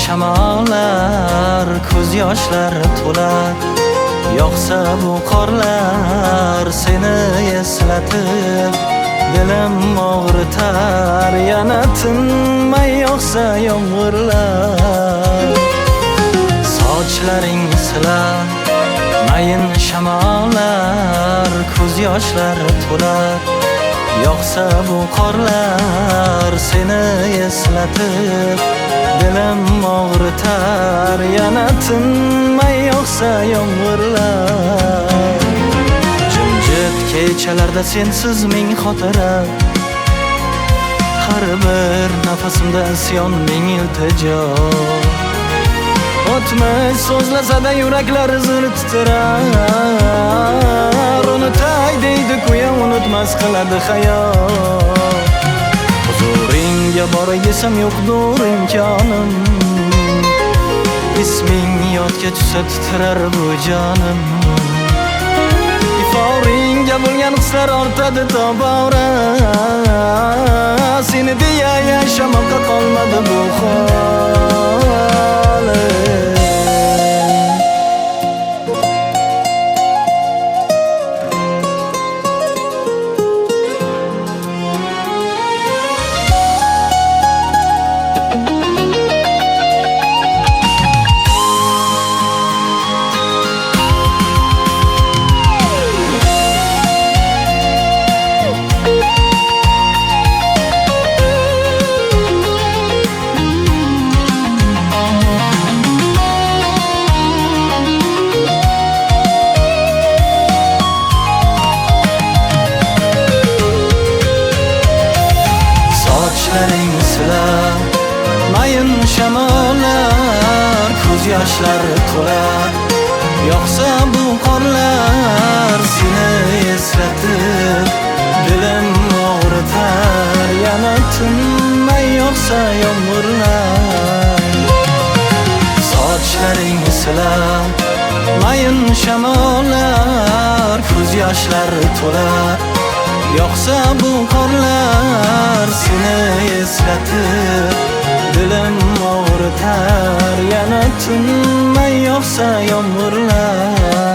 shamollar ko'z yoshlari to'lar. Yoqsa bu qorlar seni eslatib dilim og'ritar. Yana tinmay yoqsa yomg'irlar. Sochlaring silar mayin shamollar ko'z yoshlari to'lar. Yoqsa bu qorlar seni eslatib dilim og'ritar. Yana tinmay yoqsa yomg'irlar. Jimjit kechalarda sensiz ming xotira. Har bir nafasimda isyon ming iltijo. O'tmish so'zlasada yuraklar izini titrar. Unutay deydi kuya, unutmas qiladi hayot. Huzuringga boray desam yo'qdur imkonim. Isming yodga tushsa titrar bu jonim. Iforingga bo'lgan hislar ortadi tobora. Seni deya yashamoqqa qolmadi bu holim. Mayin shamollar ko'z yoshlari to'lar. Yoqsa bu qorlar seni eslatib dilim og'ritar. Yana tinmay yoqsa yomg'irlar. Sochlaring silar mayin shamollar ko'z yoshlari to'lar. Yoqsa bu qorlar seni eslatib dilim og'ritar. Yana tinmay yoqsa yomg'irlar.